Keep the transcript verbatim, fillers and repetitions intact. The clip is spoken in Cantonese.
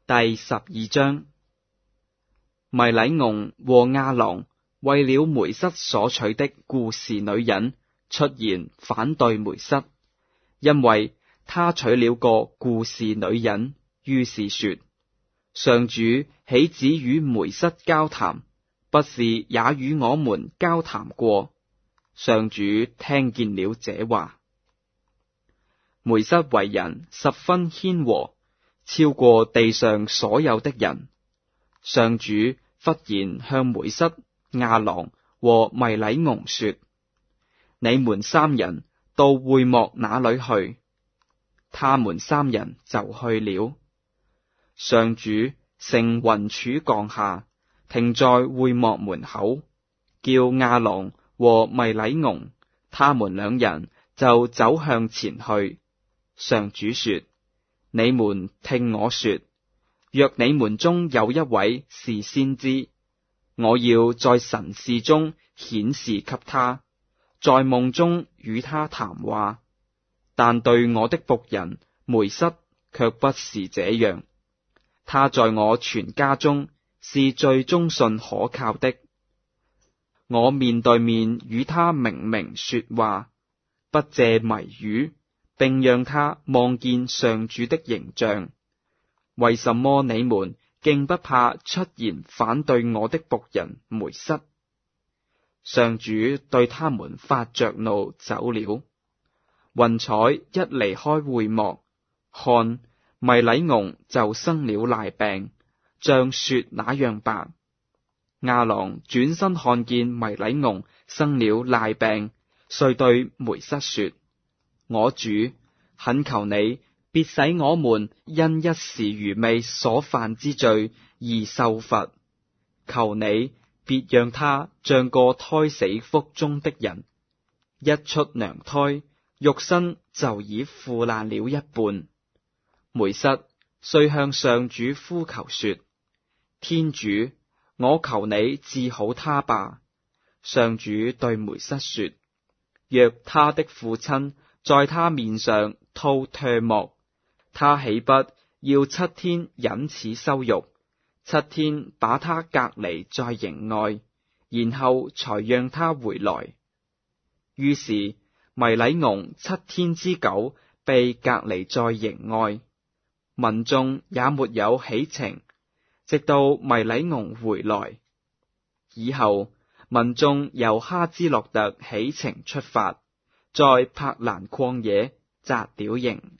第十二章。米禮俄和亞郎為了梅瑟所娶的雇士女人出言反對梅瑟，因為他娶了個雇士女人，於是說：上主豈只與梅瑟交談，不是也與我們交談過？上主聽見了這話。梅瑟為人十分謙和，超過地上所有的人。上主忽然向梅瑟、亞郎和米禮俄說：你們三人到會幕那裏去。他們三人就去了。上主乘雲柱降下，停在會幕門口，叫亞郎和米禮俄，他們兩人就走向前去。上主說：你們聽我說，若你們中有一位是先知，我要在神視中顯示給他，在夢中與他談話。但對我的僕人梅瑟卻不是這樣，他在我全家中是最忠信可靠的。我面對面與他明明說話，不借謎語，並讓他望見上主的形象。為什麼你們竟不怕出言反對我的僕人梅瑟？上主對他們發着怒走了。雲彩一離開會幕，看，米禮俄就生了癩病，像雪那樣白。亞郎轉身看見米禮俄生了癩病，遂對梅瑟說：我主，懇求你別使我們因一時愚昧所犯之罪而受罰。求你別讓他像個胎死腹中的人，一出娘胎，肉身就已腐爛了一半。梅瑟遂向上主呼求說：天主，我求你治好他吧。上主對梅瑟說：若他的父親在他面上吐唾沫，他豈不要七天忍此羞辱，七天把他隔離在營外，然後才讓他回來？於是米禮俄七天之久被隔離在營外，民眾也沒有起程，直到米禮俄回來。以後民眾由哈茲諾特起程出發，在帕蘭曠野紮了營。